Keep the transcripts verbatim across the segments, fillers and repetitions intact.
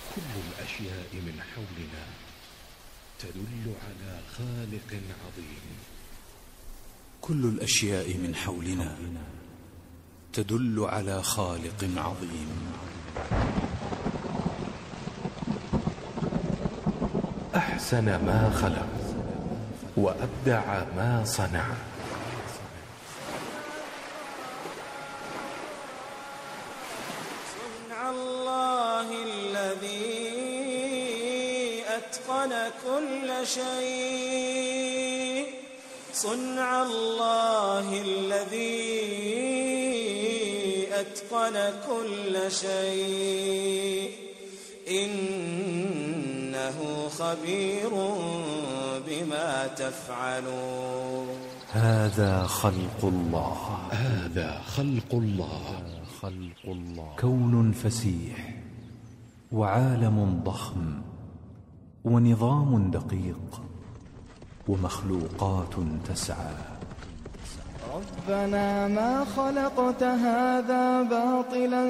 كل الأشياء من حولنا تدل على خالق عظيم. كل الأشياء من حولنا تدل على خالق عظيم. أحسن ما خلق وأبدع ما صنع. صنع الله الذي أتقن كل شيء، صنع الله الذي أتقن كل شيء، إنه خبير بما تفعلون. هذا خلق الله. هذا خلق الله. خلق الله. كون فسيح وعالم ضخم ونظام دقيق ومخلوقات تسعى. ربنا ما خلقت هذا باطلا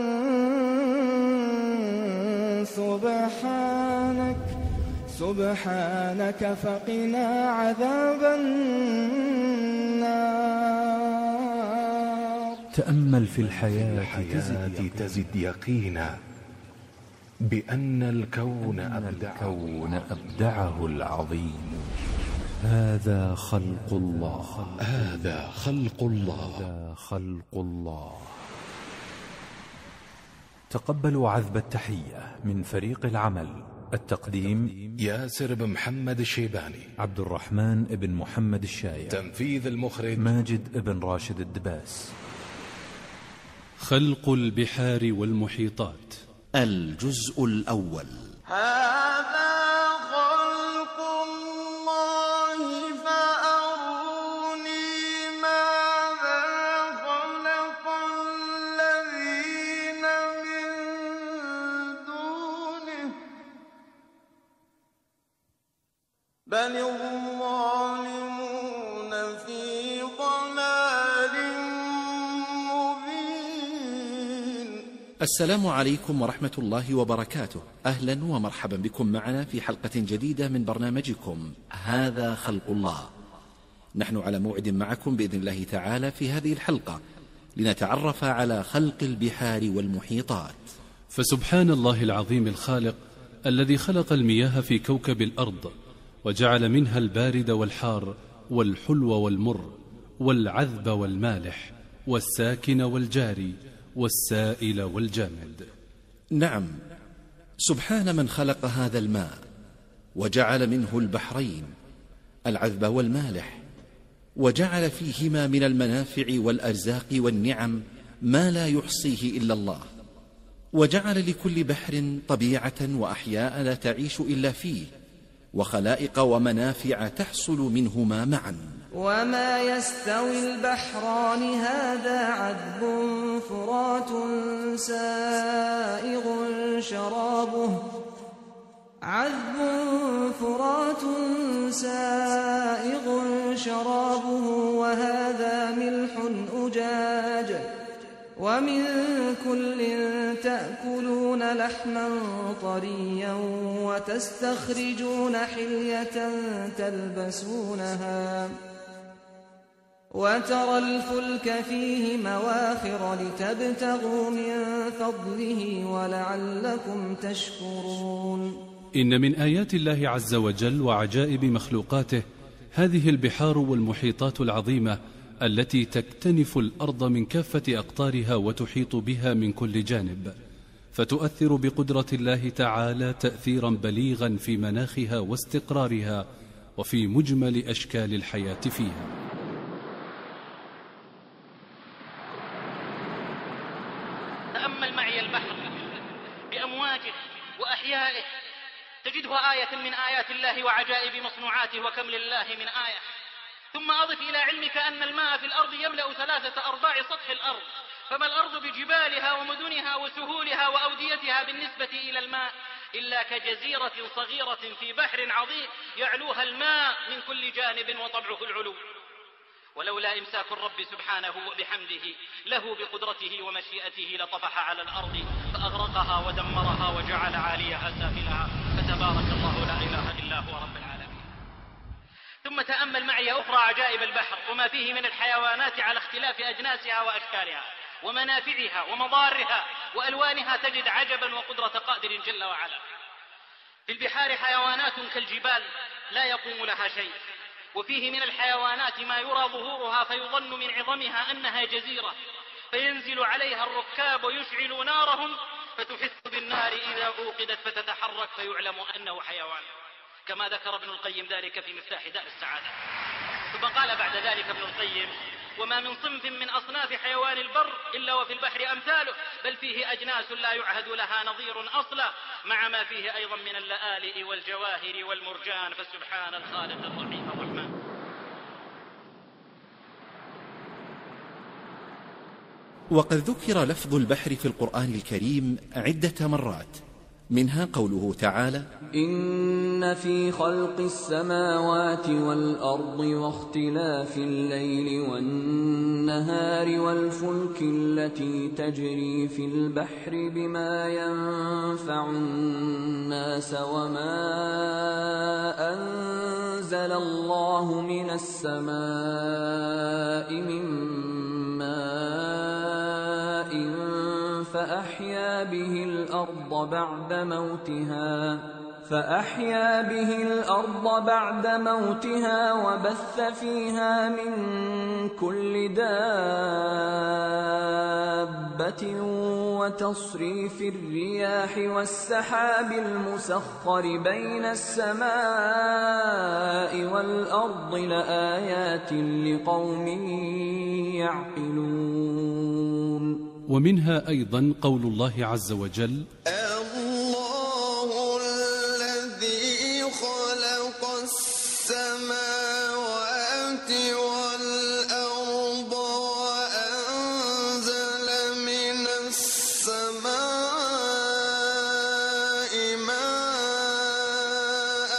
سبحانك سبحانك فقنا عذاب النار. تأمل في الحياة, الحياة تزد يقينا بأن الكون أبدعه, الكون أبدعه العظيم. هذا خلق الله. هذا خلق الله. هذا خلق الله. تقبلوا عذب التحية من فريق العمل. التقديم ياسر بن محمد الشيباني، عبد الرحمن بن محمد الشايع، تنفيذ المخرج ماجد بن راشد الدباس. خلق البحار والمحيطات، الجزء الأول. هذا خلق الله فأروني ماذا خلق الذين من دونه بل الظالمون في ضلال مبين. السلام عليكم ورحمة الله وبركاته. أهلا ومرحبا بكم معنا في حلقة جديدة من برنامجكم هذا خلق الله. نحن على موعد معكم بإذن الله تعالى في هذه الحلقة لنتعرف على خلق البحار والمحيطات. فسبحان الله العظيم الخالق الذي خلق المياه في كوكب الأرض وجعل منها البارد والحار والحلو والمر والعذب والمالح والساكن والجاري والسائل والجامد. نعم، سبحان من خلق هذا الماء وجعل منه البحرين العذب والمالح، وجعل فيهما من المنافع والأرزاق والنعم ما لا يحصيه إلا الله، وجعل لكل بحر طبيعة وأحياء لا تعيش إلا فيه، وخلائق ومنافع تحصل منهما معا. وما يستوي البحران هذا عذب فرات سائغ شرابه عذب فرات سائغ شرابه وهذا ملح أجاج ومن كل تأكلون لحما طريا وتستخرجون حلية تلبسونها وترى الفلك فيه مواخر لتبتغوا من فضله ولعلكم تشكرون. إن من آيات الله عز وجل وعجائب مخلوقاته هذه البحار والمحيطات العظيمة التي تكتنف الأرض من كافة أقطارها وتحيط بها من كل جانب، فتؤثر بقدرة الله تعالى تأثيرا بليغا في مناخها واستقرارها وفي مجمل أشكال الحياة فيها. تأمل معي البحر بأمواجه وأحيائه تجده آية من آيات الله وعجائب مصنوعاته، وكم لله من آية. ثم أضف إلى علمك أن الماء في الأرض يملأ ثلاثة أرباع سطح الأرض، فما الأرض بجبالها ومدنها وسهولها وأوديتها بالنسبة إلى الماء إلا كجزيرة صغيرة في بحر عظيم يعلوها الماء من كل جانب وطبعه العلو. ولولا إمساك الرب سبحانه وبحمده له بقدرته ومشيئته لطفح على الأرض فأغرقها ودمرها وجعل عاليها سافلها، فتبارك الله لا إله إلا هو رب العالمين. ثم تأمل معي أخرى عجائب البحر وما فيه من الحيوانات على اختلاف أجناسها وأشكالها ومنافعها ومضارها وألوانها، تجد عجبا وقدرة قادر جل وعلا. في البحار حيوانات كالجبال لا يقوم لها شيء، وفيه من الحيوانات ما يرى ظهورها فيظن من عظمها أنها جزيرة، فينزل عليها الركاب ويشعلوا نارهم فتحس بالنار إذا أوقدت فتتحرك فيعلم أنه حيوان، كما ذكر ابن القيم ذلك في مفتاح دار السعادة. ثم قال بعد ذلك ابن القيم: وما من صنف من أصناف حيوان البر إلا وفي البحر أمثاله، بل فيه أجناس لا يعهد لها نظير أصلا، مع ما فيه أيضا من اللآلئ والجواهر والمرجان، فسبحان الخالق الرحيم الرحمن. وقد ذكر لفظ البحر في القرآن الكريم عدة مرات، منها قوله تعالى: إن في خلق السماوات والأرض واختلاف الليل والنهار والفلك التي تجري في البحر بما ينفع الناس وما أنزل الله من السماء من ماء فأحيا به الأرض بعد موتها فأحيا به الأرض بعد موتها وبث فيها من كل دابة وتصريف الرياح والسحاب المسخر بين السماء والأرض لآيات لقوم يعقلون. ومنها أيضا قول الله عز وجل: الله الذي خلق السماوات والأرض وأنزل من السماء ماء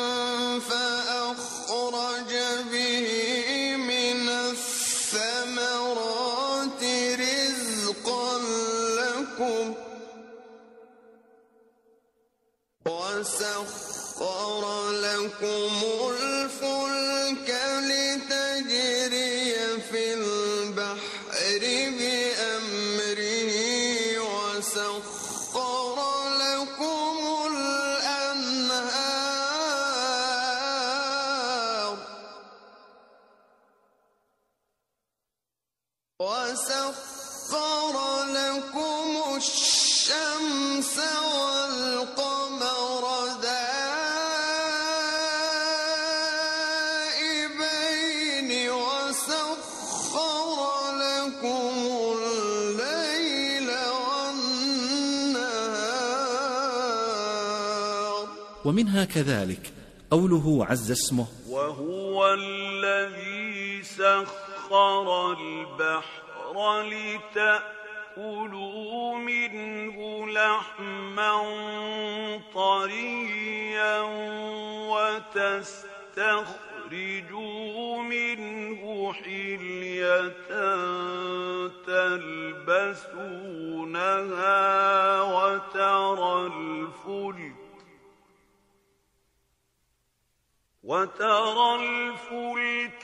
فأخرج به من الثمرات رزقا لكم وسخر لكم الفلك لتجري في البحر بأمره وسخر لكم الأنهار وسخر لكم الشمس والقمر دائبين وسخر لكم الليل والنهار. ومنها كذلك قوله عز اسمه: وهو الذي سخر البحر لتأكلوا منه لحما طريا وتستخرجوا منه حلية تلبسونها وترى الفلك وترى الفلك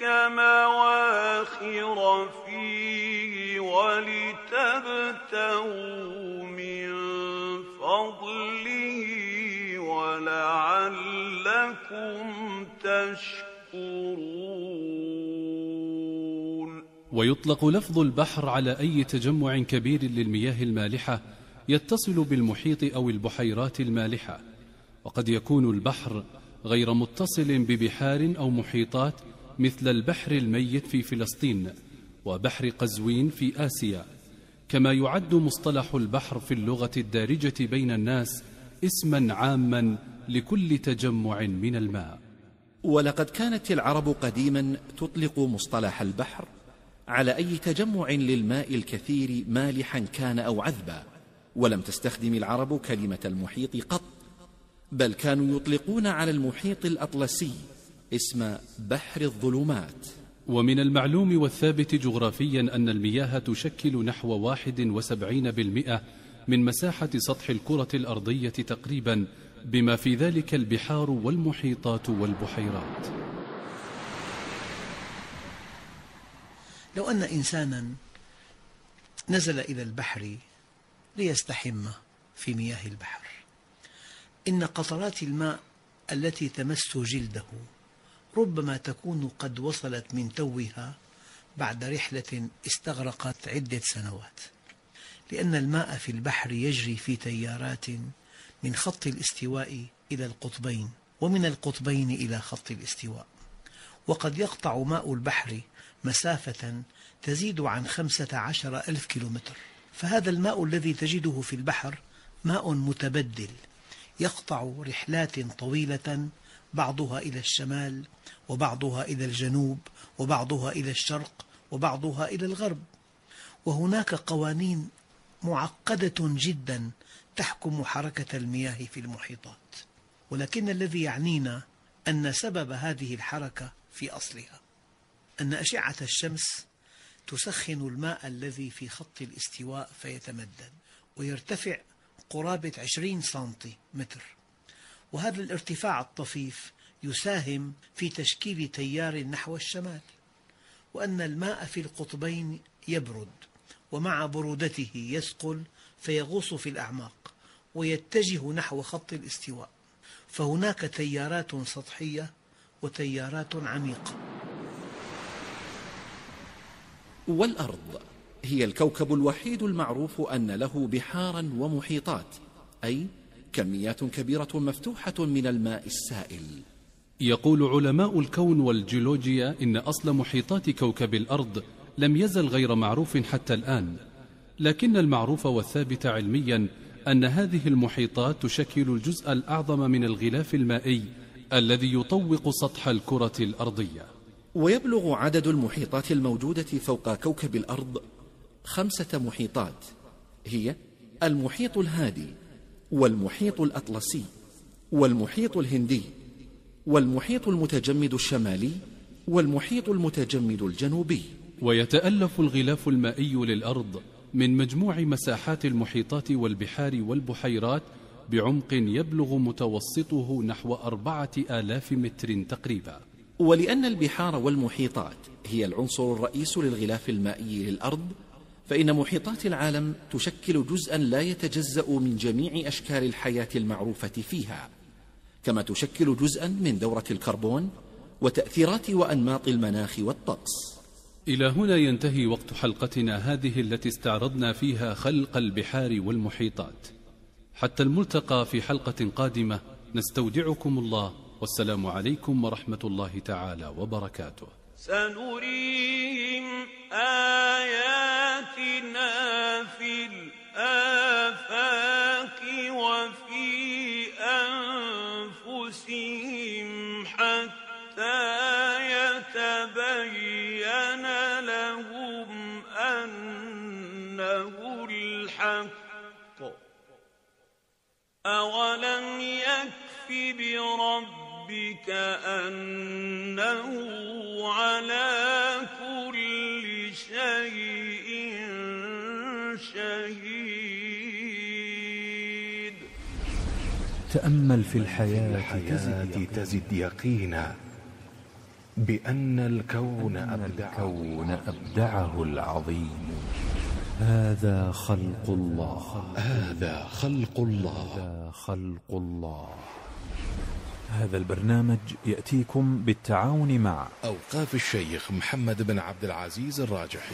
مواخر فيه ولتبتغوا من فضله ولعلكم تشكرون. ويطلق لفظ البحر على أي تجمع كبير للمياه المالحة يتصل بالمحيط أو البحيرات المالحة، وقد يكون البحر غير متصل ببحار أو محيطات مثل البحر الميت في فلسطين وبحر قزوين في آسيا. كما يعد مصطلح البحر في اللغة الدارجة بين الناس اسما عاما لكل تجمع من الماء. ولقد كانت العرب قديما تطلق مصطلح البحر على أي تجمع للماء الكثير مالحا كان أو عذبا، ولم تستخدم العرب كلمة المحيط قط، بل كانوا يطلقون على المحيط الأطلسي اسم بحر الظلمات. ومن المعلوم والثابت جغرافيا أن المياه تشكل نحو واحد وسبعين بالمئة من مساحة سطح الكرة الأرضية تقريبا، بما في ذلك البحار والمحيطات والبحيرات. لو أن إنسانا نزل إلى البحر ليستحم في مياه البحر، إن قطرات الماء التي تمس جلده ربما تكون قد وصلت من توها بعد رحلة استغرقت عدة سنوات، لأن الماء في البحر يجري في تيارات من خط الاستواء إلى القطبين، ومن القطبين إلى خط الاستواء، وقد يقطع ماء البحر مسافة تزيد عن خمسة عشر ألف كيلومتر. فهذا الماء الذي تجده في البحر ماء متبدل يقطع رحلات طويلة، بعضها إلى الشمال وبعضها إلى الجنوب وبعضها إلى الشرق وبعضها إلى الغرب. وهناك قوانين معقدة جدا تحكم حركة المياه في المحيطات، ولكن الذي يعنينا أن سبب هذه الحركة في أصلها أن أشعة الشمس تسخن الماء الذي في خط الاستواء فيتمدد ويرتفع قرابة عشرين سنتيمتر، وهذا الارتفاع الطفيف يساهم في تشكيل تيار نحو الشمال، وأن الماء في القطبين يبرد، ومع برودته يثقل فيغوص في الأعماق ويتجه نحو خط الاستواء. فهناك تيارات سطحية وتيارات عميقة. والأرض هي الكوكب الوحيد المعروف أن له بحارا ومحيطات، أي كميات كبيرة مفتوحة من الماء السائل. يقول علماء الكون والجيولوجيا إن أصل محيطات كوكب الأرض لم يزل غير معروف حتى الآن، لكن المعروف والثابت علميا أن هذه المحيطات تشكل الجزء الأعظم من الغلاف المائي الذي يطوق سطح الكرة الأرضية. ويبلغ عدد المحيطات الموجودة فوق كوكب الأرض خمسة محيطات، هي المحيط الهادي والمحيط الأطلسي والمحيط الهندي والمحيط المتجمد الشمالي والمحيط المتجمد الجنوبي. ويتألف الغلاف المائي للأرض من مجموع مساحات المحيطات والبحار والبحيرات بعمق يبلغ متوسطه نحو أربعة آلاف متر تقريبا. ولأن البحار والمحيطات هي العنصر الرئيس للغلاف المائي للأرض، فإن محيطات العالم تشكل جزءا لا يتجزأ من جميع أشكال الحياة المعروفة فيها، كما تشكل جزءا من دورة الكربون وتأثيرات وأنماط المناخ والطقس. إلى هنا ينتهي وقت حلقتنا هذه التي استعرضنا فيها خلق البحار والمحيطات. حتى الملتقى في حلقة قادمة، نستودعكم الله، والسلام عليكم ورحمة الله تعالى وبركاته. سنريهم آياتنا في الآفاق وفي أنفسهم حتى يتبين لهم أنه الحق. أولم يكف بربك أنه على كل شيء شهيد. تأمل في الحياة, الحياة تزد يقينا بأن الكون أبدعه, أبدعه العظيم. هذا خلق الله. هذا خلق الله. هذا خلق الله. هذا البرنامج يأتيكم بالتعاون مع أوقاف الشيخ محمد بن عبد العزيز الراجحي.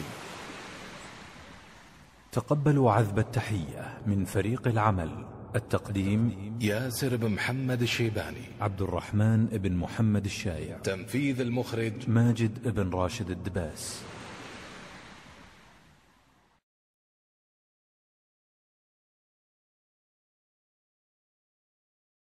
تقبلوا عذب التحية من فريق العمل. التقديم ياسر بن محمد الشيباني، عبد الرحمن بن محمد الشايع. تنفيذ المخرج ماجد بن راشد الدباس.